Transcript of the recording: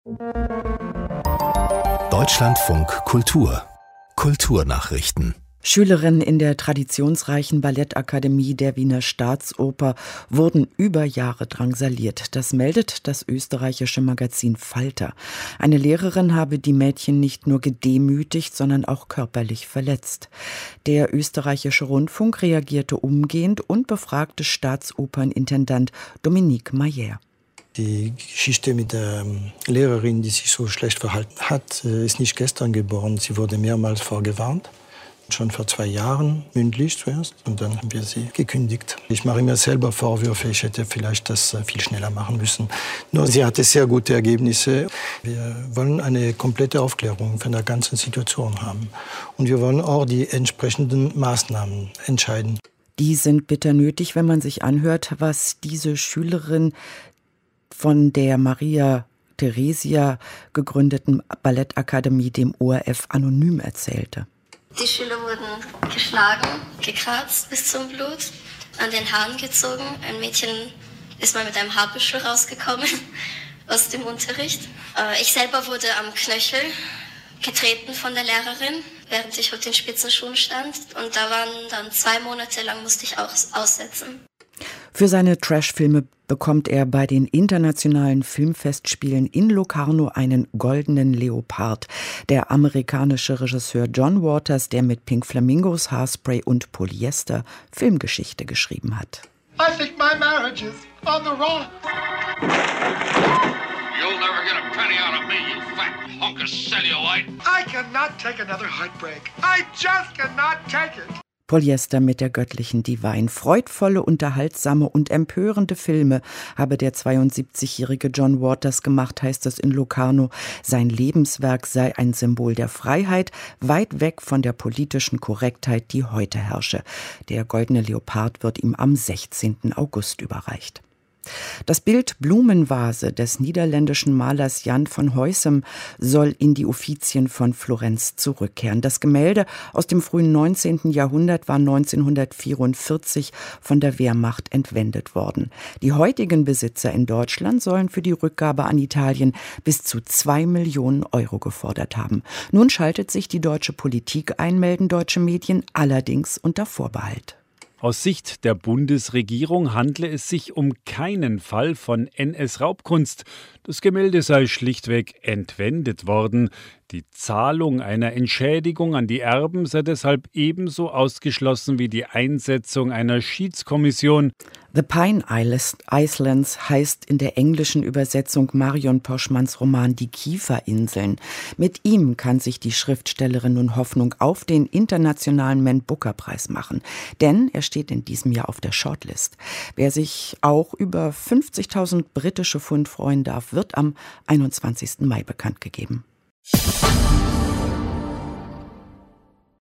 Deutschlandfunk Kultur. Kulturnachrichten. Schülerinnen in der traditionsreichen Ballettakademie der Wiener Staatsoper wurden über Jahre drangsaliert. Das meldet das österreichische Magazin Falter. Eine Lehrerin habe die Mädchen nicht nur gedemütigt, sondern auch körperlich verletzt. Der österreichische Rundfunk reagierte umgehend und befragte Staatsopernintendant Dominique Mayer. Die Geschichte mit der Lehrerin, die sich so schlecht verhalten hat, ist nicht gestern geboren. Sie wurde mehrmals vorgewarnt. Schon vor 2 Jahren, mündlich zuerst, und dann haben wir sie gekündigt. Ich mache mir selber Vorwürfe, ich hätte vielleicht das viel schneller machen müssen. Nur sie hatte sehr gute Ergebnisse. Wir wollen eine komplette Aufklärung von der ganzen Situation haben. Und wir wollen auch die entsprechenden Maßnahmen entscheiden. Die sind bitter nötig, wenn man sich anhört, was diese Schülerin von der Maria Theresia gegründeten Ballettakademie dem ORF anonym erzählte. Die Schüler wurden geschlagen, gekratzt bis zum Blut, an den Haaren gezogen. Ein Mädchen ist mal mit einem Haarbüschel rausgekommen aus dem Unterricht. Ich selber wurde am Knöchel getreten von der Lehrerin, während ich auf den Spitzenschuhen stand. Und da waren dann 2 Monate lang, musste ich auch aussetzen. Für seine Trashfilme bekommt er bei den internationalen Filmfestspielen in Locarno einen goldenen Leopard. Der amerikanische Regisseur John Waters, der mit Pink Flamingos, Haarspray und Polyester Filmgeschichte geschrieben hat. I think my marriage is on the rocks. You'll never get a penny out of me, you fat hunk of cellulite. I cannot take another heartbreak. I just cannot take it. Polyester mit der göttlichen Divine. Freudvolle, unterhaltsame und empörende Filme habe der 72-jährige John Waters gemacht, heißt es in Locarno. Sein Lebenswerk sei ein Symbol der Freiheit, weit weg von der politischen Korrektheit, die heute herrsche. Der goldene Leopard wird ihm am 16. August überreicht. Das Bild Blumenvase des niederländischen Malers Jan van Huysum soll in die Uffizien von Florenz zurückkehren. Das Gemälde aus dem frühen 19. Jahrhundert war 1944 von der Wehrmacht entwendet worden. Die heutigen Besitzer in Deutschland sollen für die Rückgabe an Italien bis zu 2 Millionen Euro gefordert haben. Nun schaltet sich die deutsche Politik ein, melden deutsche Medien, allerdings unter Vorbehalt. Aus Sicht der Bundesregierung handle es sich um keinen Fall von NS-Raubkunst. Das Gemälde sei schlichtweg entwendet worden. Die Zahlung einer Entschädigung an die Erben sei deshalb ebenso ausgeschlossen wie die Einsetzung einer Schiedskommission. The Pine Islands heißt in der englischen Übersetzung Marion Poschmanns Roman Die Kieferinseln. Mit ihm kann sich die Schriftstellerin nun Hoffnung auf den internationalen Man-Booker-Preis machen. Denn er steht in diesem Jahr auf der Shortlist. Wer sich auch über 50.000 britische Pfund freuen darf, wird am 21. Mai bekannt gegeben.